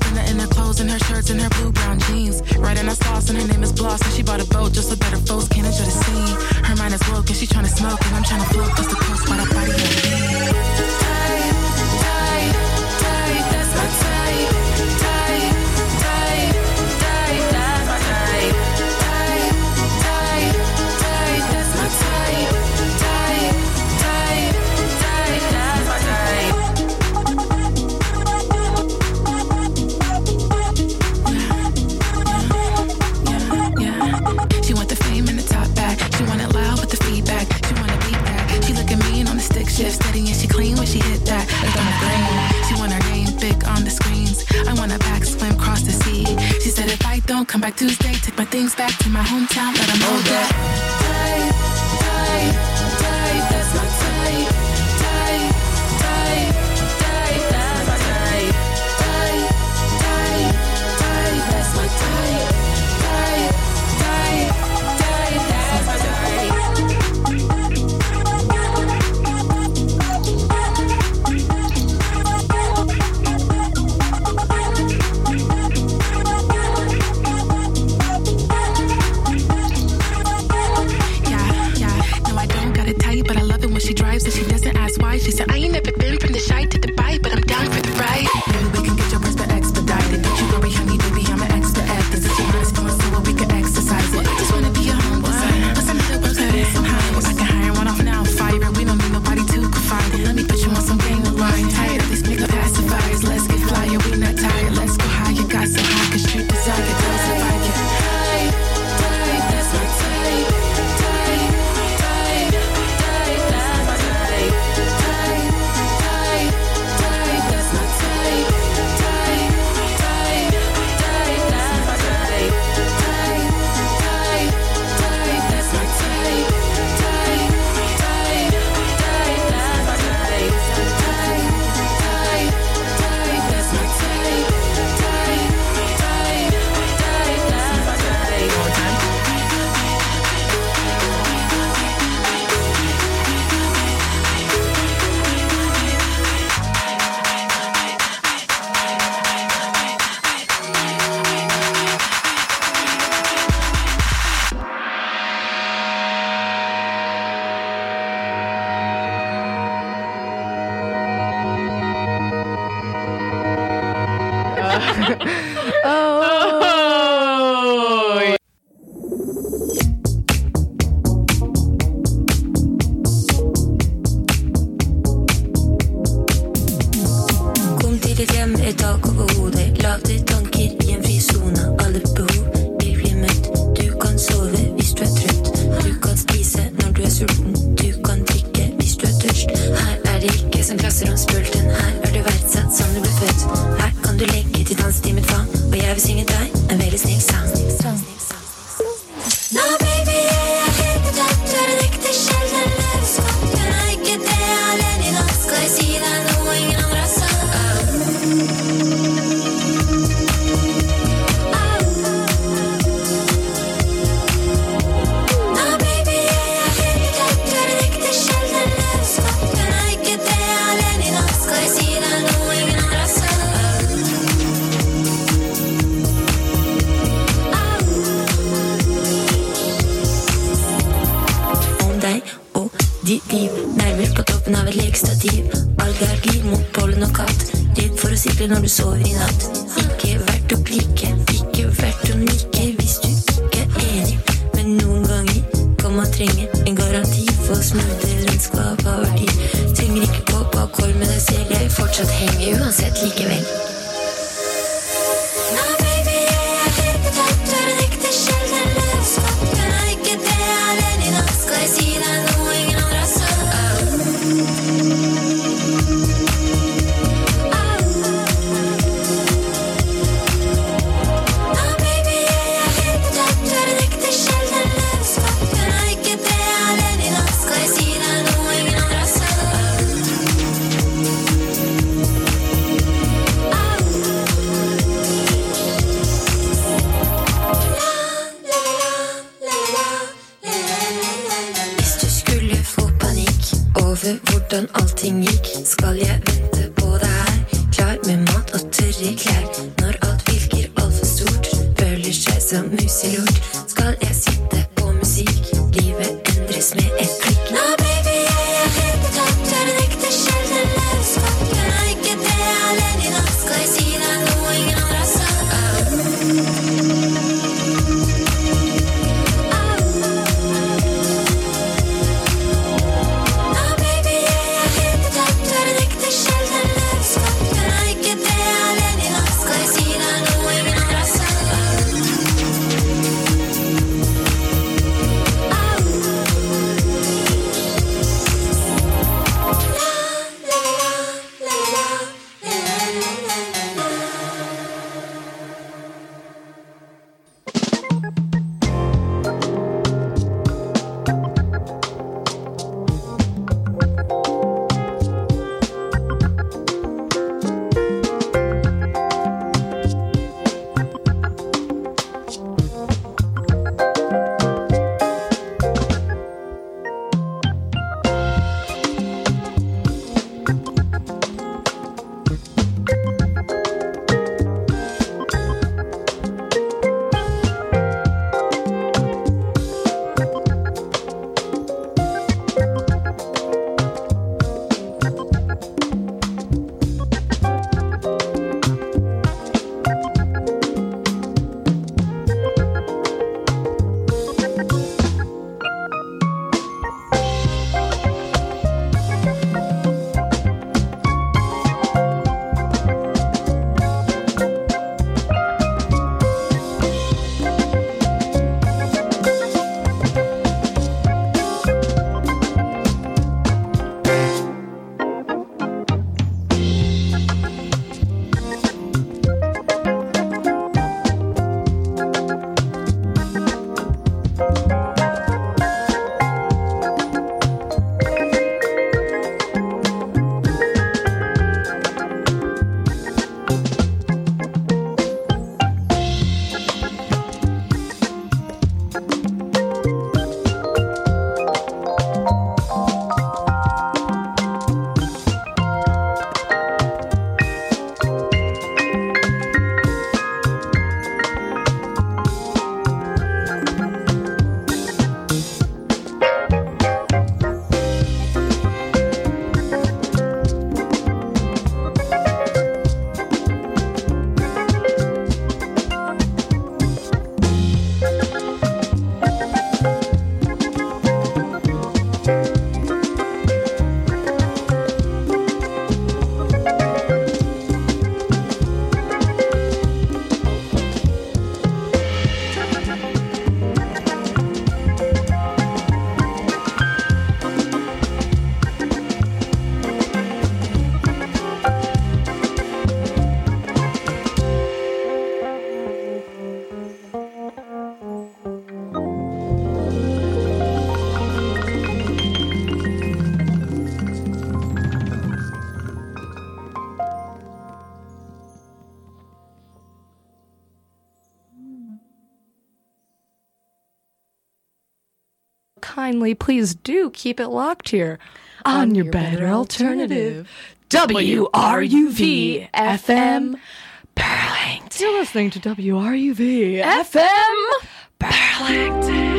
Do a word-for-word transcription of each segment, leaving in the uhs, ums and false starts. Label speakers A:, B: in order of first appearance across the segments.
A: spinner in her clothes and her shirts and her blue brown jeans. Riding a sauce and her name is Bloss and she bought a boat just so that her folks can't enjoy the scene. Her mind is woke and she tryna smoke and I'm tryna float cause the coast by the body of the beat. Tight, tight, tight, that's my type. Tight, tight, tight, that's my type. Tight, tight, tight, that's my type. Tight, tight, tight, that's my type. She want the fame and the top back. She want it loud with the feedback. She want to beat back. She looking mean on the stick shift, steady and she clean when she hit that. Like on the green. She want her name big on the screens. I want a back swim cross the sea. She said if I don't come back Tuesday, take my things back to my hometown, let them know that. Tight, tight, tight, that's my type. Tight, tight, tight, that's my type. Tight, tight, tight, that's my type. Tight, tight, tight, that's my type. But I love it when she drives and she doesn't ask why. She said, I ain't never been from the shy to Dubai, but I'm down for the ride. Maybe we can get your breast expedited. Don't you worry, honey, baby, I'm an expert at this. If your mind's feeling so well, we can exercise it. I just wanna be a home designer. But some other works that is somehow. I can hire one off now, fire. We don't need nobody to confide in. Let me put you on some gang of line. Tired of these big pacifiers. Let's get flyer, we not tired. Let's go higher, got so high, cause you desire girls if I get tight, tight, that's my type.
B: Når du sover i natt. Ikke verdt å klikke, ikke verdt å nikke. Hvis du ikke er enig, men noen ganger kan man trenge en garanti for smooth landskap av verdi. Trenger ikke gå på akkord med deg selv, jeg fortsatt henger uansett likevel. Nå baby, jeg er helt på tatt, du er en ekte sjelden løvskap. Men er ikke det alene i natt, skal jeg si deg noe ingen andre har sagt. Hvordan allting gikk, skal jeg vente på deg her, klar med mat og tørre klær. Når som muselort. Skal jeg sitte på musikk? Livet endres med et klikk. Nå, baby, jeg er helt tatt. Er en ekte sjelden løvskatt. Men er ikke det alene i natt? Skal jeg si deg noe ingen andre har sagt?
C: Kindly, please do keep it locked here on, on your, your better, better alternative, W R U V F M Burlington. You're listening to W R U V F M Burlington.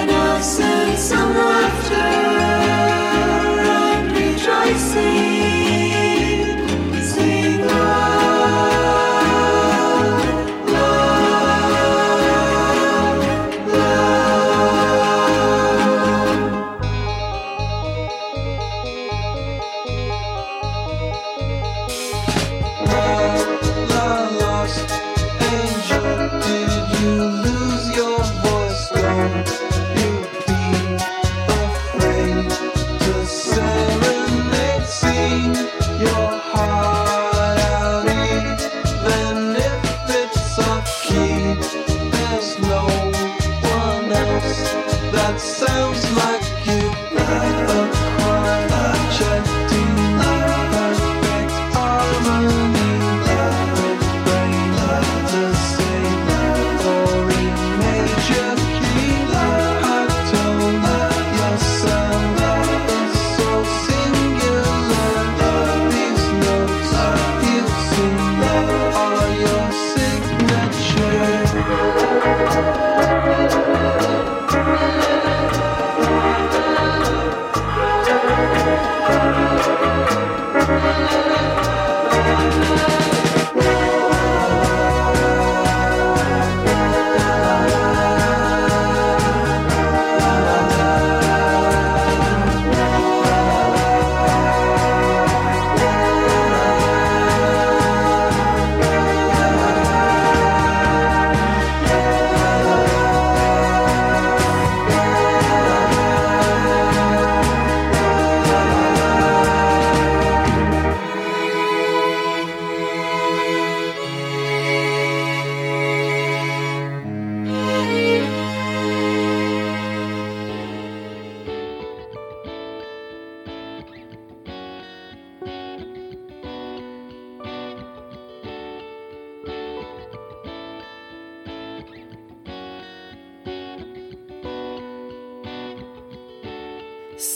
D: Some laughter and rejoicing.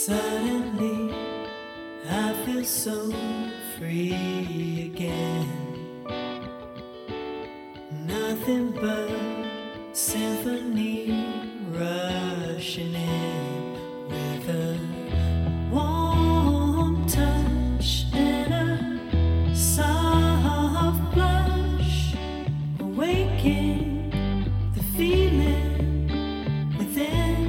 D: Suddenly, I feel so free again. Nothing but symphony rushing in with a warm touch and a soft blush, awaking the feeling within.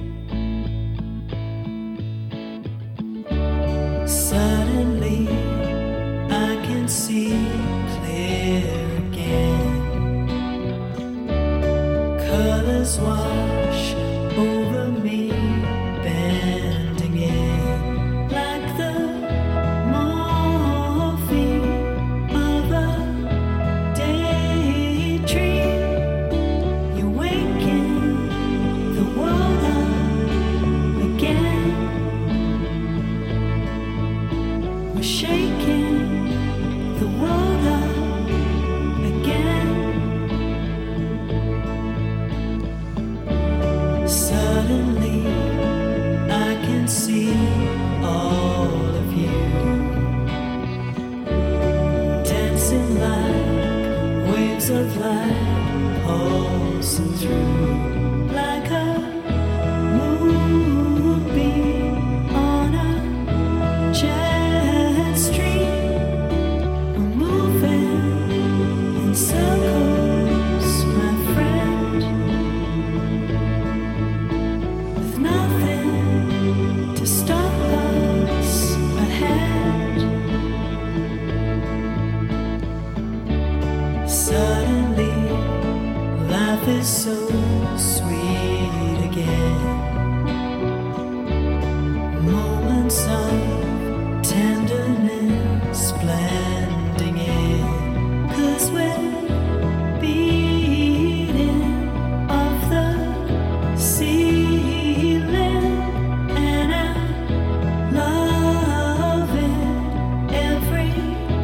D: Suddenly, I can see clear again. Colors wash over me, bending in like the morphine of a daydream. You're waking the world up again. We're shaking the world up again. Suddenly, I can see all of you dancing like waves of light, pulsing through like a moonbeam on a jet stream. We're moving in circles, my friend, with nothing to stop us ahead. Suddenly, life is so sweet again. Moments of tenderness blending in, 'cause we're beating off the ceiling, and I love it every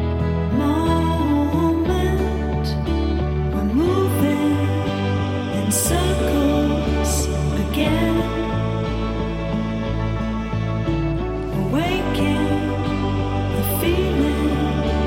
D: moment. We're moving in circles again, awaking the feeling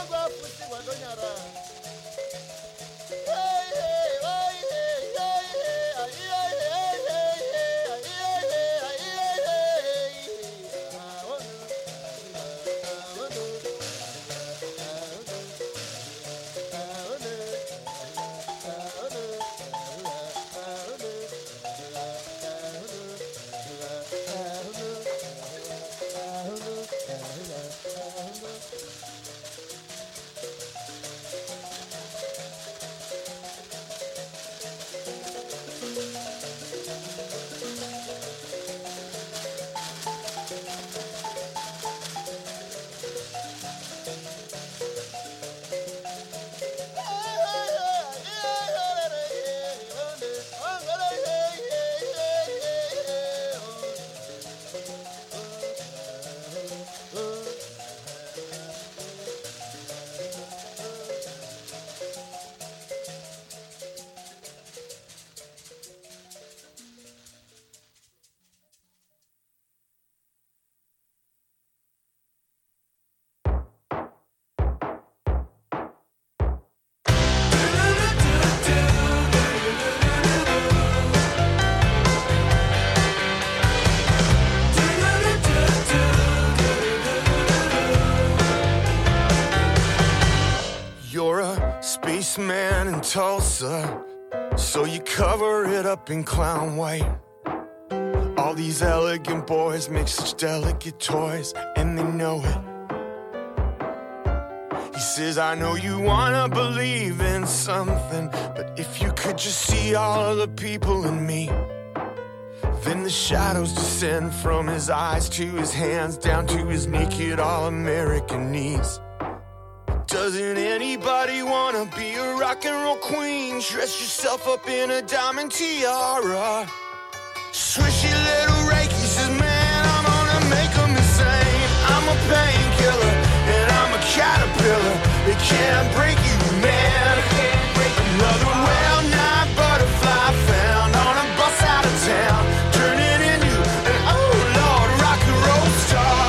E: Man in Tulsa, so you cover it up in clown white. All these elegant boys make such delicate toys, and they know it. He says, I know you wanna believe in something, but if you could just see all of the people in me. Then the shadows descend from his eyes to his hands, down to his naked all-American knees. Doesn't anybody wanna be a rock and roll queen? Dress yourself up in a diamond tiara. Swishy little Reiki says, man, I'm gonna make them insane. I'm a painkiller and I'm a caterpillar. They can't break you, man. Another well-known butterfly found on a bus out of town, turning into an oh lord rock and roll star.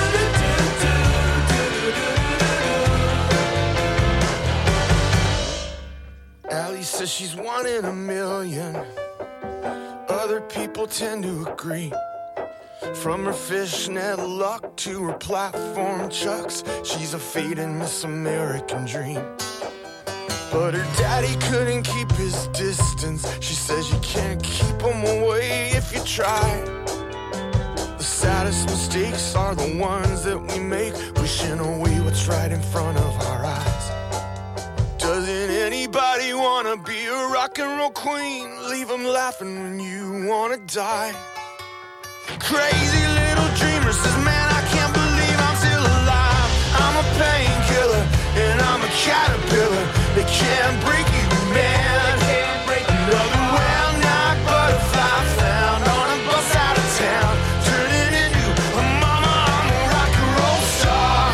E: Allie says she's one in a million. Other people tend to agree. From her fishnet luck to her platform chucks, she's a fading Miss American dream. But her daddy couldn't keep his distance. She says you can't keep him away if you try. The saddest mistakes are the ones that we make, wishing away what's right in front of our eyes. Doesn't anybody wanna be a rock and roll queen? Leave them laughing when you wanna die. Crazy little dreamer says, man, I can't believe I'm still alive. I'm a painkiller and I'm a caterpillar. They can't break you, man. Another well-known butterfly found on a bus out of town, turning into a mama, I'm a rock and roll star.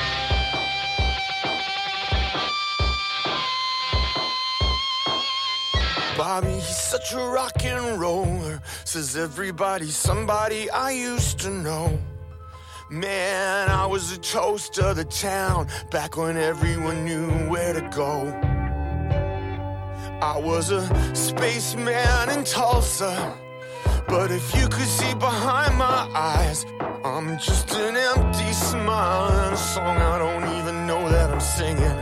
E: Bobby, he's such a rock and roller. Says everybody's somebody I used to know. Man, I was a toast of the town back when everyone knew where to go. I was a spaceman in Tulsa, but if you could see behind my eyes, I'm just an empty smile and a song I don't even know that I'm singing.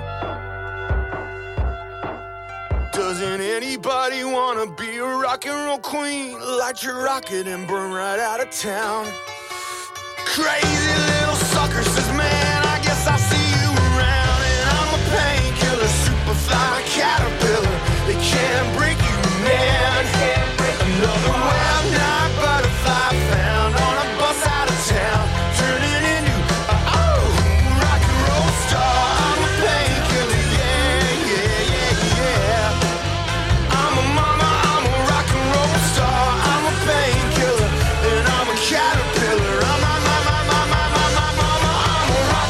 E: Doesn't anybody wanna be a rock and roll queen? Light your rocket and burn right out of town. Crazy little sucker says, man, I guess I'll see you around. And I'm a painkiller, superfly caterpillar. They can't break you, man. Another well-known butterfly found on a bus out of town, turning into a oh rock and roll star. I'm a painkiller, yeah, yeah, yeah, yeah. I'm a mama, I'm a rock and roll star. I'm a painkiller and I'm a caterpillar. I'm a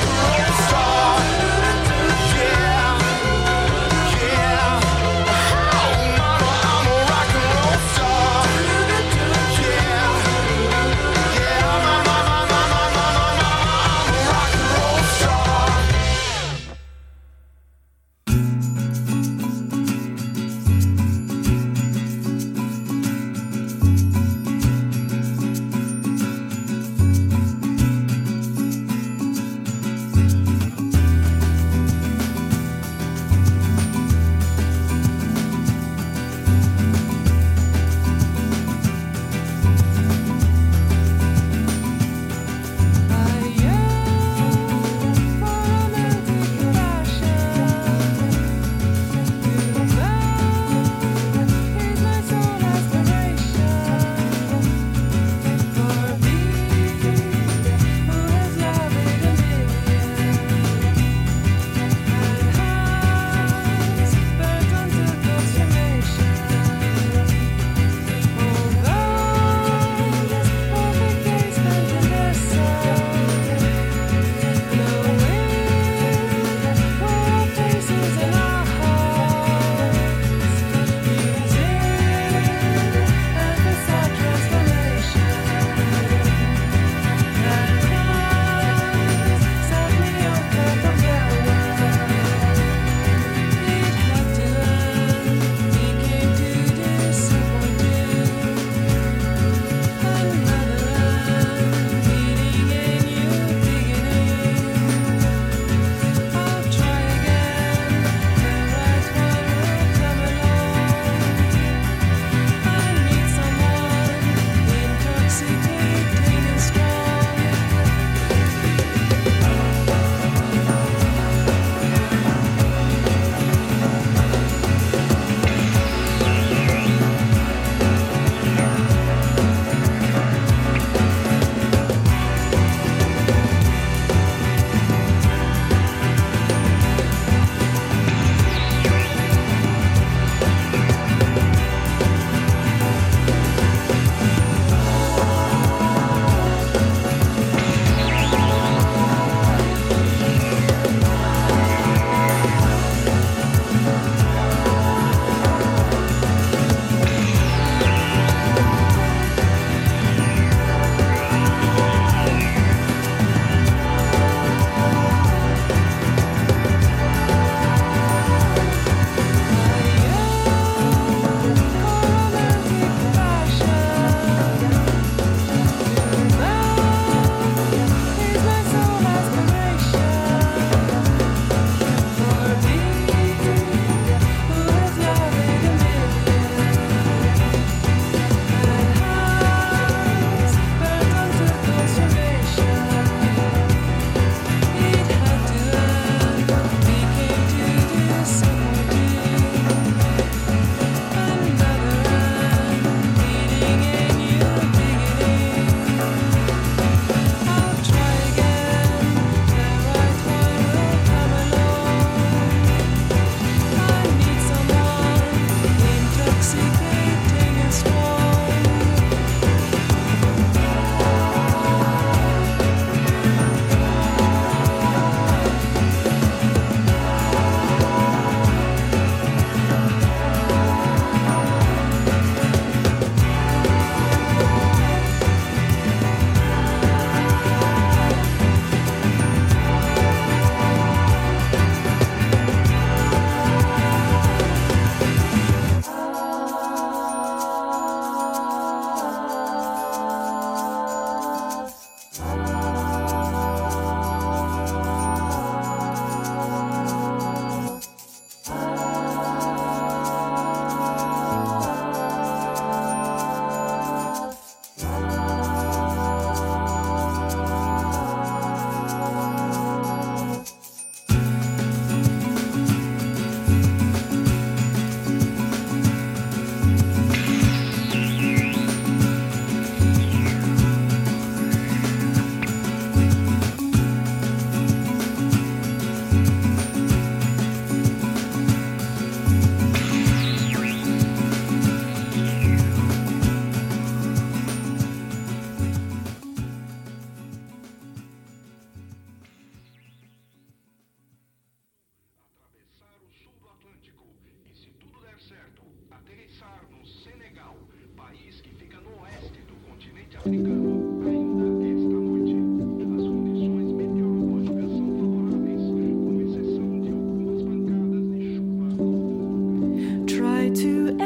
D: Try to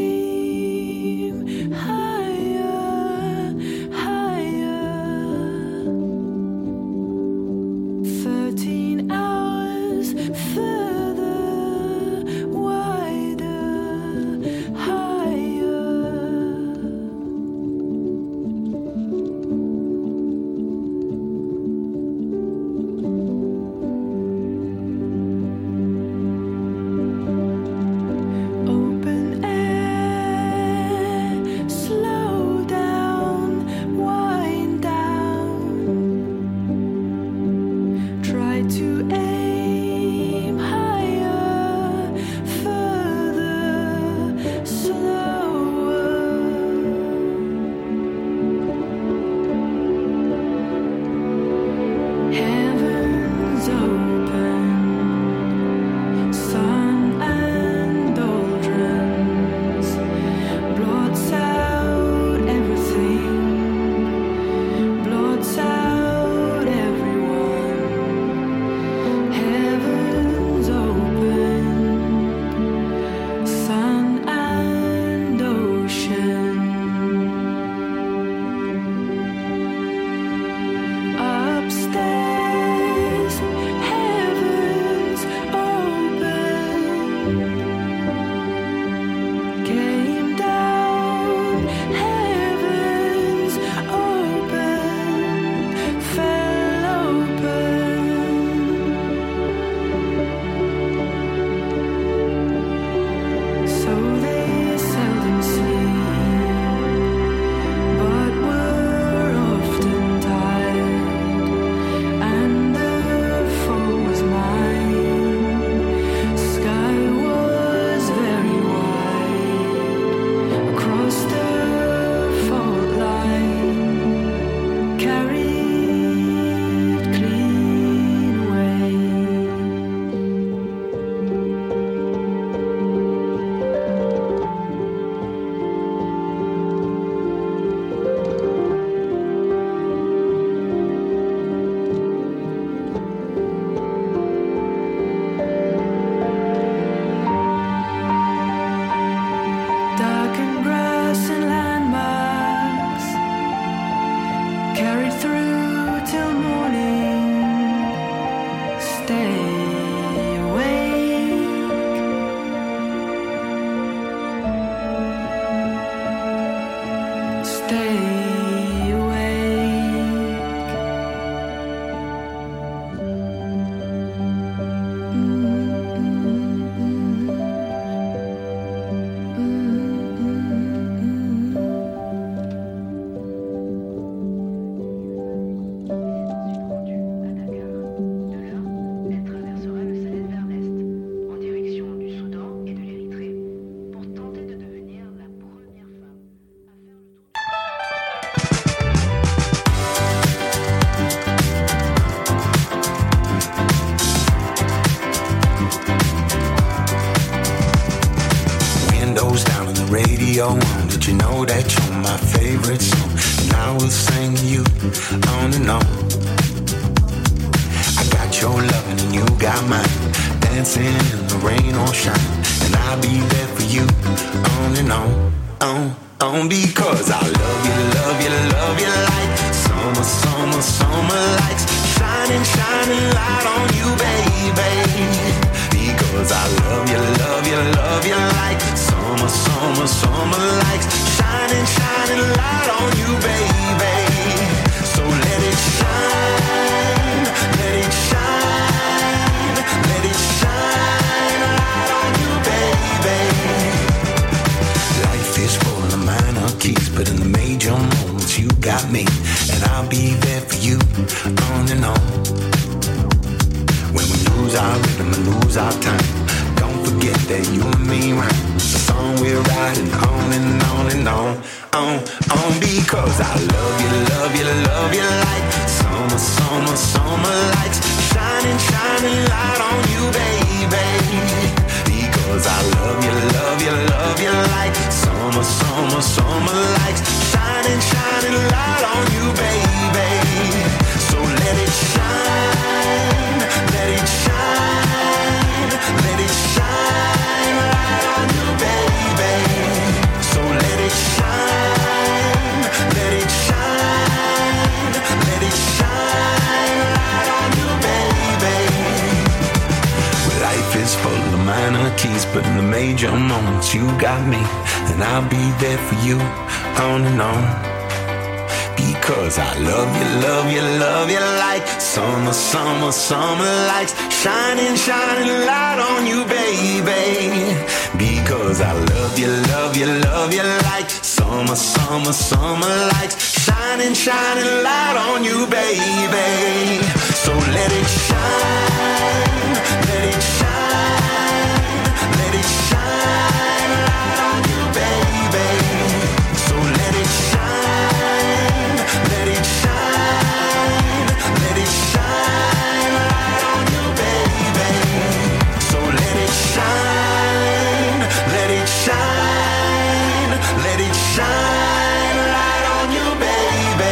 D: aim higher, higher. Thirteen hours further, wider, higher. Open air, slow down, wind down. Try to aim higher, further, slower. Heavens open, sun and doldrums, blots out everything, blots out everyone. Heavens open, sun and ocean. Upstairs, heavens open, came down, heavens open, fell open. So they seldom sleep, but were often tired, and the fall was mine. Sky was very wide across the fault line, carried clean away. Darkened grass and landmarks, carried through till morning. Stay awake. Stay awake.
F: Elle traversera le Sahel vers l'est, en direction du Soudan et de l'Érythrée, pour tenter de devenir la première femme à faire le
G: Windows down on the radio. Did you know that you're my favorite song? And I will sing you on and on. I got your loving and you got mine, dancing in the rain or shine, and I'll be there for you on and on, on, on. Because I love you, love you, love you like summer, summer, summer lights, shining, shining light on you, baby. Because I love you, love you, love you like summer, summer, summer lights, shining, shining light on you, baby. So let it shine, let it shine, let it shine light on you, baby. Life is full of minor keys, but in the major moments you got me, and I'll be there for you on and on. When we lose our rhythm and lose our time, don't forget that you and me rhyme. The song we're riding on and on and on, on, on. Because I love you, love you, love you like summer, summer, summer lights, shining, shining light on you, baby. Because I love you, love you, love you like summer, summer, summer lights, shining, shining light minor keys, but in the major moments you got me, and I'll be there for you, on and on. Because I love you, love you, love you like summer, summer, summer lights, shining, shining light on you, baby. Because I love you, love you, love you like summer, summer, summer lights, shining, shining light on you, baby. So let it shine, let it shine, let it shine light on you, baby. So let it shine, let it shine, let it shine light on you, baby. So let it shine, let it shine, let it shine light on you, baby.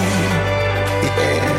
G: Yeah.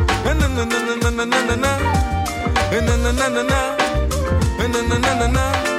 H: na na na na na na na na na na na na na na na